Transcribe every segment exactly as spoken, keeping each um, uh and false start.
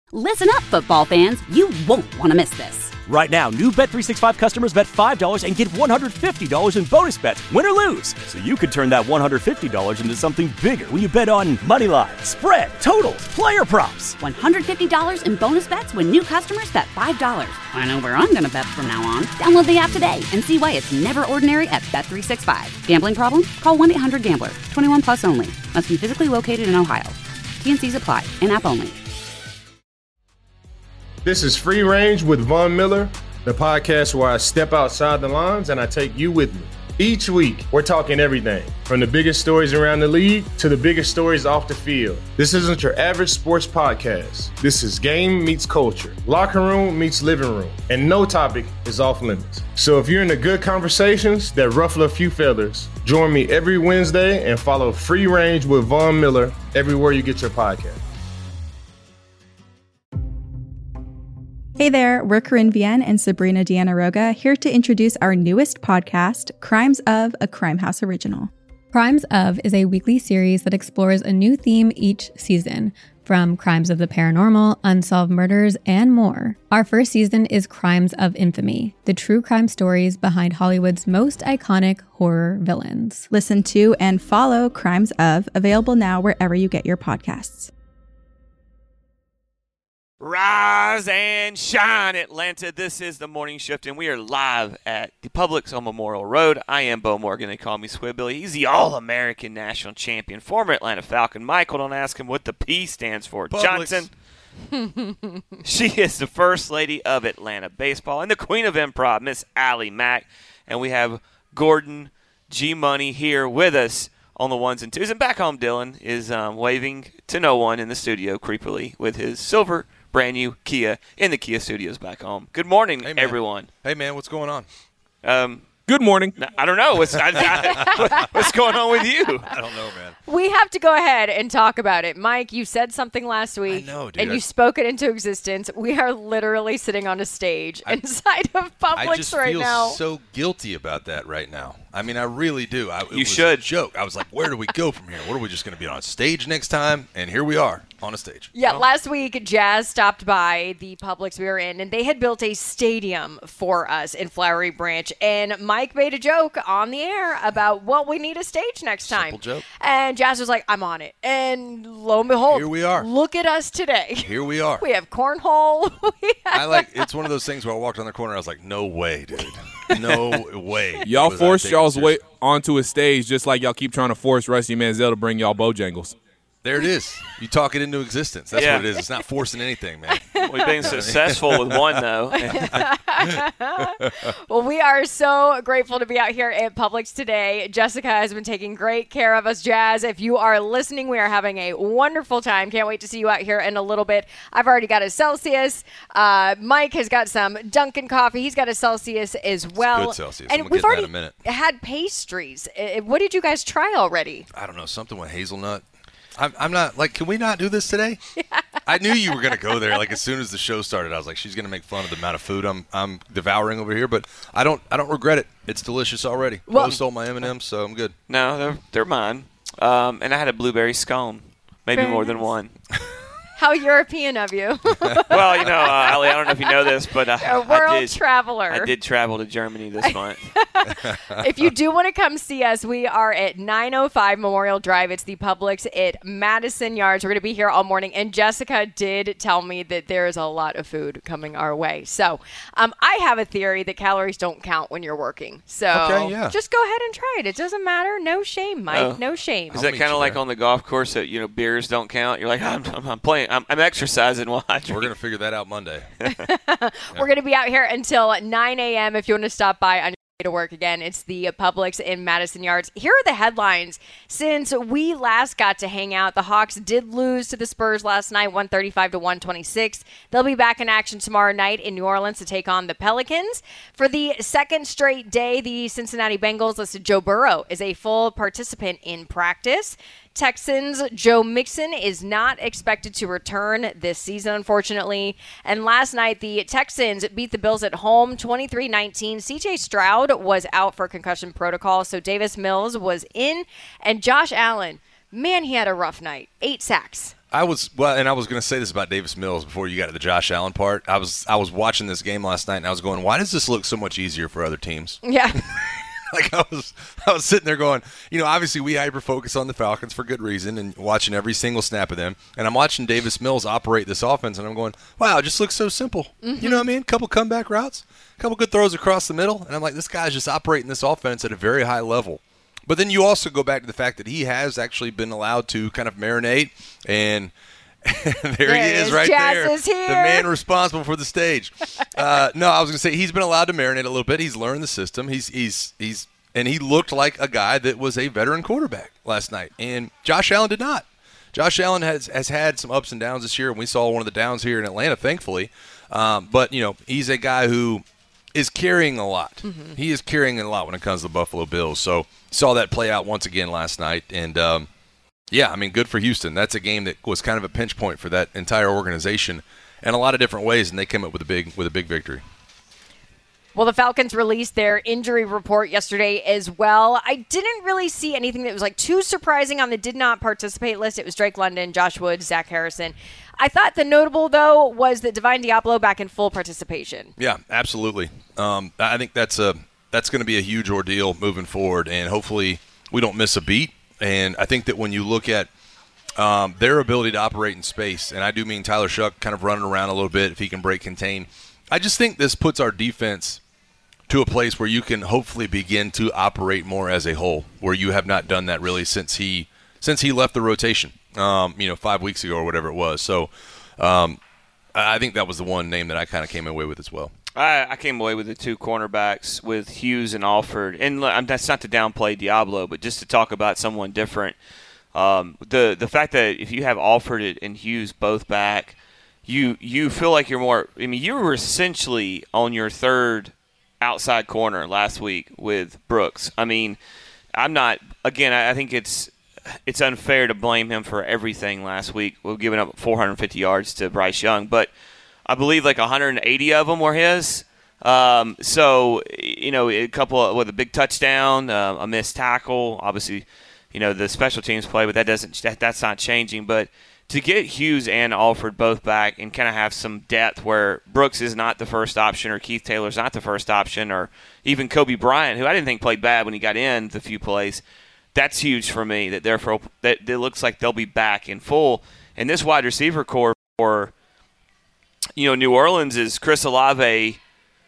Listen up, football fans. You won't want to miss this. Right now, new Bet three sixty-five customers bet five dollars and get one hundred fifty dollars in bonus bets, win or lose. So you could turn that one hundred fifty dollars into something bigger when you bet on money line, spread, totals, player props. one hundred fifty dollars in bonus bets when new customers bet five dollars. I know where I'm going to bet from now on. Download the app today and see why it's never ordinary at Bet three sixty-five. Gambling problem? Call one eight hundred gambler. twenty-one plus only. Must be physically located in Ohio. T N Cs apply. In-app only. This is Free Range with Von Miller, the podcast where I step outside the lines and I take you with me. Each week, we're talking everything, from the biggest stories around the league to the biggest stories off the field. This isn't your average sports podcast. This is game meets culture, locker room meets living room, and no topic is off limits. So if you're into good conversations that ruffle a few feathers, join me every Wednesday and follow Free Range with Von Miller everywhere you get your podcast. Hey there, we're Corinne Vienne and Sabrina Diana-Roga here to introduce our newest podcast, Crimes of, a Crime House original. Crimes of is a weekly series that explores a new theme each season, from crimes of the paranormal, unsolved murders, and more. Our first season is Crimes of Infamy, the true crime stories behind Hollywood's most iconic horror villains. Listen to and follow Crimes of, available now wherever you get your podcasts. Rise and shine, Atlanta. This is the Morning Shift, and we are live at the Publix on Memorial Road. I am Bo Morgan. They call me Squidbilly. He's the All-American National Champion, former Atlanta Falcon. Michael, don't ask him what the P stands for. Publix. Johnson. She is the First Lady of Atlanta Baseball and the Queen of Improv, Miss Allie Mack. And we have Gordon G. Money here with us on the ones and twos. And back home, Dylan is um, waving to no one in the studio creepily with his silver brand new Kia in the Kia studios back home. Good morning, hey, everyone. Hey, man, what's going on? Um, Good morning. I don't know. What's, I, I, what's going on with you? I don't know, man. We have to go ahead and talk about it. Mike, you said something last week. I know, dude. And I, you spoke it into existence. We are literally sitting on a stage I, inside of Publix I just right feel now. so guilty about that right now. I mean, I really do. I, it you was should. A joke. I was like, where do we go from here? What are we just going to be on stage next time? And here we are on a stage. Yeah, oh. last week, Jazz stopped by the Publix we were in, and they had built a stadium for us in Flowery Branch. And Mike made a joke on the air about, well, we need a stage next time. Simple joke. And Jazz was like, I'm on it. And lo and behold, here we are. Look at us today. Here we are. We have cornhole. we have I like. It's one of those things where I walked on the corner. I was like, no way, dude. No way. Y'all Was forced I y'all's taking way serious? onto a stage just like y'all keep trying to force Rusty Manziel to bring y'all Bojangles. There it is. You talk it into existence. That's Yeah. what it is. It's not forcing anything, man. We've been successful with one, though. Well, we are so grateful to be out here at Publix today. Jessica has been taking great care of us. Jazz, if you are listening, we are having a wonderful time. Can't wait to see you out here in a little bit. I've already got a Celsius. Uh, Mike has got some Dunkin' coffee. He's got a Celsius as well. Good Celsius. And I'm we've gonna already get that in a minute. had pastries. Uh, What did you guys try already? I don't know, something with hazelnut. I'm, I'm not, like, can we not do this today? Yeah. I knew you were going to go there. Like, as soon as the show started, I was like, she's going to make fun of the amount of food I'm I'm devouring over here. But I don't I don't regret it. It's delicious already. Well, Bo stole my M and M's, so I'm good. No, they're, they're mine. Um, and I had a blueberry scone, maybe Very more than nice. one. How European of you. Well, you know, uh, Allie, I don't know if you know this, but uh, A world I did, traveler. I did travel to Germany this month. If you do want to come see us, we are at nine oh five Memorial Drive. It's the Publix at Madison Yards. We're going to be here all morning. And Jessica did tell me that there is a lot of food coming our way. So um, I have a theory that calories don't count when you're working. So Okay, yeah. just go ahead and try it. It doesn't matter. No shame, Mike. Oh. No shame. Is I'll that meet kind of you like there. on the golf course that, you know, beers don't count? You're like, I'm, I'm, I'm playing. I'm, I'm exercising while I drink. We're going to figure that out Monday. We're going to be out here until nine a.m. if you want to stop by on your way to work. Again, it's the Publix in Madison Yards. Here are the headlines. Since we last got to hang out, the Hawks did lose to the Spurs last night, one thirty-five to one twenty-six. They'll be back in action tomorrow night in New Orleans to take on the Pelicans. For the second straight day, the Cincinnati Bengals listed Joe Burrow as a full participant in practice. Texans' Joe Mixon is not expected to return this season, unfortunately. And last night, the Texans beat the Bills at home twenty-three nineteen. C J Stroud was out for concussion protocol, so Davis Mills was in. And Josh Allen, man, he had a rough night. Eight sacks. I was well, and I was going to say this about Davis Mills before you got to the Josh Allen part. I was I was watching this game last night, and I was going, why does this look so much easier for other teams? Yeah. Like I was, I was sitting there going, you know, obviously we hyper focus on the Falcons for good reason, and watching every single snap of them. And I'm watching Davis Mills operate this offense, and I'm going, wow, it just looks so simple. Mm-hmm. You know what I mean? Couple comeback routes, couple good throws across the middle, and I'm like, this guy's just operating this offense at a very high level. But then you also go back to the fact that he has actually been allowed to kind of marinate, and there, there he is, right Jazz there, is here. the man responsible for the stage. Uh, no, I was going to say he's been allowed to marinate a little bit. He's learned the system. He's he's he's and he looked like a guy that was a veteran quarterback last night. And Josh Allen did not. Josh Allen has has had some ups and downs this year, and we saw one of the downs here in Atlanta, thankfully. Um, but you know, he's a guy who is carrying a lot. Mm-hmm. He is carrying a lot when it comes to the Buffalo Bills. So saw that play out once again last night, and. Um, Yeah, I mean, good for Houston. That's a game that was kind of a pinch point for that entire organization in a lot of different ways, and they came up with a big with a big victory. Well, the Falcons released their injury report yesterday as well. I didn't really see anything that was like too surprising on the did not participate list. It was Drake London, Josh Woods, Zach Harrison. I thought the notable, though, was that Divine Diablo back in full participation. Yeah, absolutely. Um, I think that's a that's going to be a huge ordeal moving forward, and hopefully we don't miss a beat. And I think that when you look at um, their ability to operate in space, and I do mean Tyler Shuck kind of running around a little bit if he can break contain, I just think this puts our defense to a place where you can hopefully begin to operate more as a whole, where you have not done that really since he since he left the rotation, um, you know, five weeks ago or whatever it was. So um, I think that was the one name that I kind of came away with as well. I, I came away with the two cornerbacks with Hughes and Alford. And that's not to downplay Diablo, but just to talk about someone different. Um, the the fact that if you have Alford and Hughes both back, you you feel like you're more – I mean, you were essentially on your third outside corner last week with Brooks. I mean, I'm not – again, I think it's it's unfair to blame him for everything last week. We're giving up four hundred fifty yards to Bryce Young, but – I believe like one hundred eighty of them were his. Um, so, you know, a couple of, with a big touchdown, uh, a missed tackle. Obviously, you know, the special teams play, but that doesn't that, that's not changing. But to get Hughes and Alford both back and kind of have some depth where Brooks is not the first option or Keith Taylor's not the first option or even Kobe Bryant, who I didn't think played bad when he got in the few plays, that's huge for me that therefore that it looks like they'll be back in full. And this wide receiver core for – you know, New Orleans is Chris Olave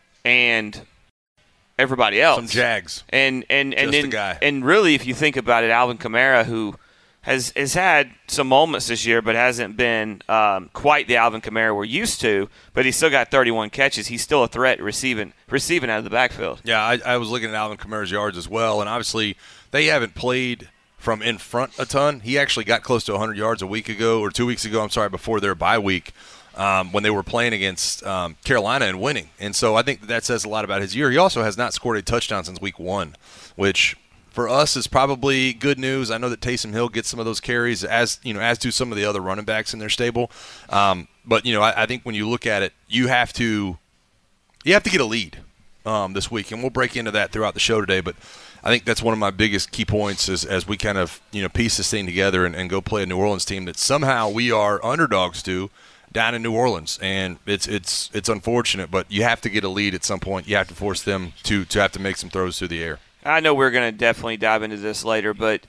and everybody else. Some Jags. And and and Just then, a guy. and really, if you think about it, Alvin Kamara, who has has had some moments this year, but hasn't been um, quite the Alvin Kamara we're used to. But he's still got thirty-one catches. He's still a threat receiving receiving out of the backfield. Yeah, I, I was looking at Alvin Kamara's yards as well, and obviously they haven't played from in front a ton. He actually got close to one hundred yards a week ago, or two weeks ago, I'm sorry, before their bye week. Um, when they were playing against um, Carolina and winning. And so I think that, that says a lot about his year. He also has not scored a touchdown since week one, which for us is probably good news. I know that Taysom Hill gets some of those carries, as you know, as do some of the other running backs in their stable. Um, but, you know, I, I think when you look at it, you have to you have to get a lead um, this week. And we'll break into that throughout the show today. But I think that's one of my biggest key points is, as we kind of, you know, piece this thing together and, and go play a New Orleans team that somehow we are underdogs to down in New Orleans, and it's it's it's unfortunate, but you have to get a lead at some point. You have to force them to, to have to make some throws through the air. I know we're going to definitely dive into this later, but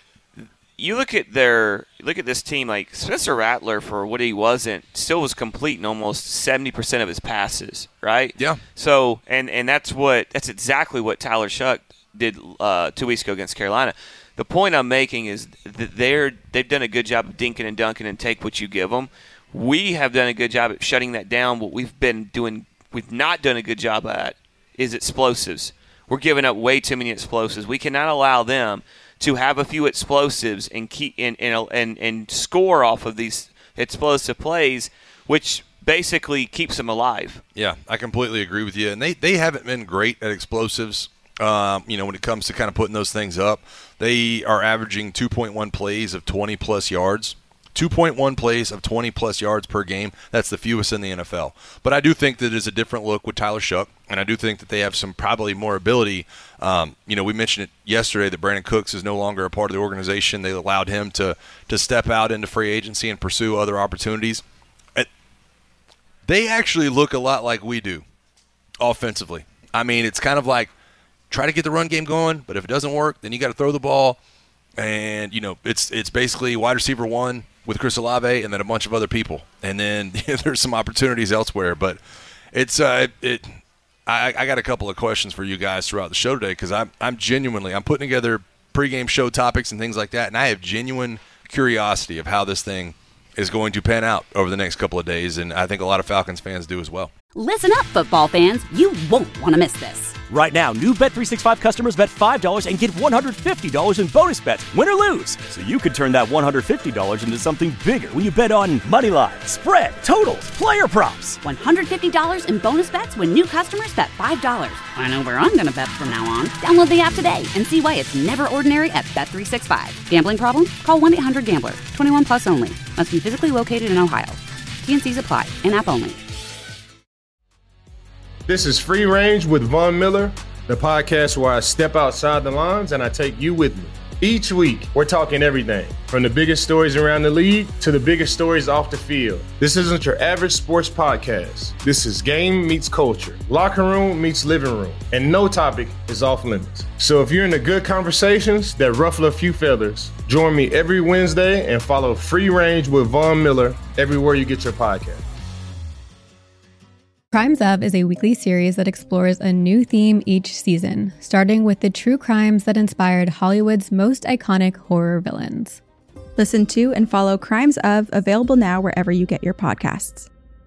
you look at their look at this team. Like Spencer Rattler, for what he wasn't, still was completing almost seventy percent of his passes, right? Yeah. So and and that's what that's exactly what Tyler Shuck did uh, two weeks ago against Carolina. The point I'm making is that they're they've done a good job of dinking and dunking and take what you give them. We have done a good job at shutting that down. What we've been doing, we've not done a good job at, is explosives. We're giving up way too many explosives. We cannot allow them to have a few explosives and keep and and and, and score off of these explosive plays, which basically keeps them alive. Yeah, I completely agree with you. And they, they haven't been great at explosives. Um, you know, when it comes to kind of putting those things up, they are averaging two point one plays of twenty plus yards. two point one plays of twenty-plus yards per game. That's the fewest in the N F L. But I do think that it is a different look with Tyler Shough, and I do think that they have some probably more ability. Um, you know, we mentioned it yesterday that Brandon Cooks is no longer a part of the organization. They allowed him to to step out into free agency and pursue other opportunities. They actually look a lot like we do offensively. I mean, it's kind of like try to get the run game going, but if it doesn't work, then you got to throw the ball. And, you know, it's it's basically wide receiver one with Chris Olave and then a bunch of other people. And then there's some opportunities elsewhere. But it's uh, it. I, I got a couple of questions for you guys throughout the show today because I'm, I'm genuinely – I'm putting together pregame show topics and things like that, and I have genuine curiosity of how this thing – is going to pan out over the next couple of days, and I think a lot of Falcons fans do as well. Listen up, football fans. You won't want to miss this. Right now, new Bet three sixty-five customers bet five dollars and get one hundred fifty dollars in bonus bets, win or lose. So you could turn that one hundred fifty dollars into something bigger when you bet on money line, spread, totals, player props. one hundred fifty dollars in bonus bets when new customers bet five dollars. I know where I'm going to bet from now on. Download the app today and see why it's never ordinary at Bet three sixty-five. Gambling problem? Call one eight hundred gambler. twenty-one plus only. Must be physically located in Ohio. T N Cs apply. In-app only. This is Free Range with Von Miller, the podcast where I step outside the lines and I take you with me. Each week, we're talking everything from the biggest stories around the league to the biggest stories off the field. This isn't your average sports podcast. This is game meets culture, locker room meets living room, and no topic is off limits. So if you're into good conversations that ruffle a few feathers, join me every Wednesday and follow Free Range with Von Miller everywhere you get your podcast. Crimes Of is a weekly series that explores a new theme each season, starting with the true crimes that inspired Hollywood's most iconic horror villains. Listen to and follow Crimes Of, available now wherever you get your podcasts.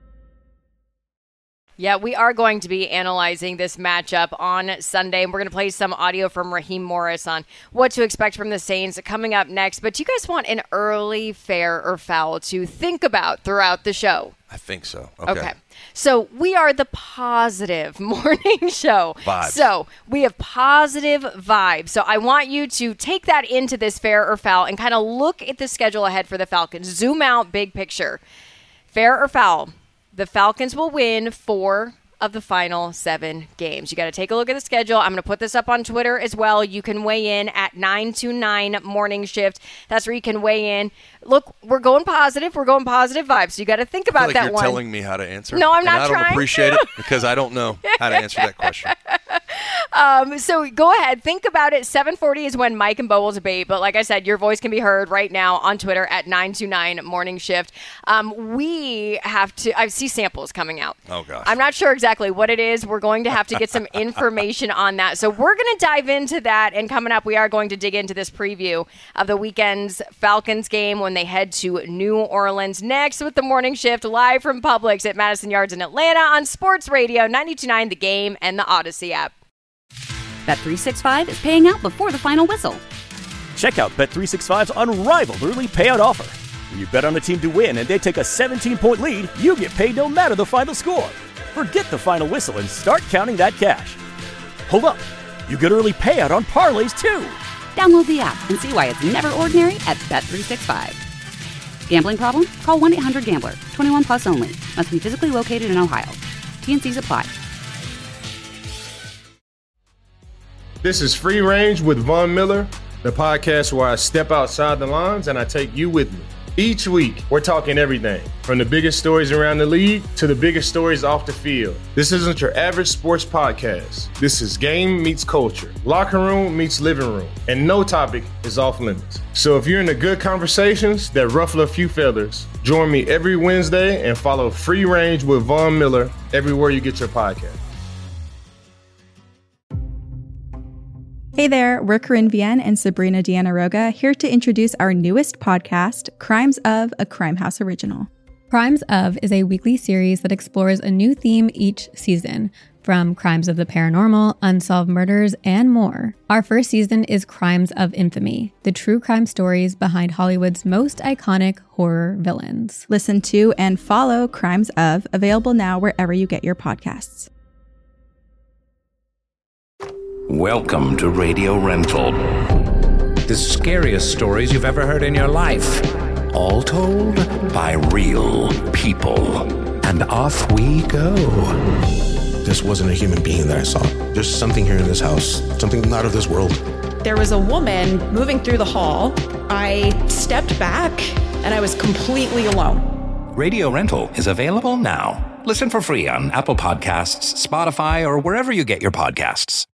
Yeah, we are going to be analyzing this matchup on Sunday, and we're going to play some audio from Raheem Morris on what to expect from the Saints coming up next. But you guys want an early fair or foul to think about throughout the show? I think so. Okay. Okay. So we are the positive morning show. Vibes. So we have positive vibes. So I want you to take that into this fair or foul and kind of look at the schedule ahead for the Falcons. Zoom out, big picture. Fair or foul? The Falcons will win four of the final seven games. You got to take a look at the schedule. I'm going to put this up on Twitter as well. You can weigh in at nine two nine Morning Shift. That's where you can weigh in. Look, we're going positive. We're going positive vibes. So you got to think about I feel like that you're one. telling me how to answer. No, I'm and not I don't trying appreciate to. it because I don't know how to answer that question. Um, so go ahead, think about it. seven forty is when Mike and Bo will debate, but like I said, your voice can be heard right now on Twitter at nine two nine Morning Shift. Um, we have to, I see samples coming out. Oh, gosh. I'm not sure exactly what it is. We're going to have to get some information on that. So we're going to dive into that, and coming up, we are going to dig into this preview of the weekend's Falcons game when they head to New Orleans. Next with the Morning Shift, live from Publix at Madison Yards in Atlanta on Sports Radio ninety-two point nine The Game and the Odyssey app. Bet three sixty-five is paying out before the final whistle. Check out Bet three sixty-five's unrivaled early payout offer. When you bet on a team to win and they take a seventeen-point lead, you get paid no matter the final score. Forget the final whistle and start counting that cash. Hold up. You get early payout on parlays, too. Download the app and see why it's never ordinary at Bet three sixty-five. Gambling problem? Call one eight hundred gambler. twenty-one plus only. Must be physically located in Ohio. T N Cs apply. This is Free Range with Von Miller, the podcast where I step outside the lines and I take you with me. Each week, we're talking everything from the biggest stories around the league to the biggest stories off the field. This isn't your average sports podcast. This is game meets culture, locker room meets living room, and no topic is off limits. So if you're into good conversations that ruffle a few feathers, join me every Wednesday and follow Free Range with Von Miller everywhere you get your podcast. Hey there, we're Corinne Vienne and Sabrina Diana-Roga here to introduce our newest podcast, Crimes Of, a Crimehouse original. Crimes Of is a weekly series that explores a new theme each season, from crimes of the paranormal, unsolved murders, and more. Our first season is Crimes of Infamy, the true crime stories behind Hollywood's most iconic horror villains. Listen to and follow Crimes Of, available now wherever you get your podcasts. Welcome to Radio Rental. The scariest stories you've ever heard in your life. All told by real people. And off we go. This wasn't a human being that I saw. There's something here in this house, something not of this world. There was a woman moving through the hall. I stepped back and I was completely alone. Radio Rental is available now. Listen for free on Apple Podcasts, Spotify, or wherever you get your podcasts.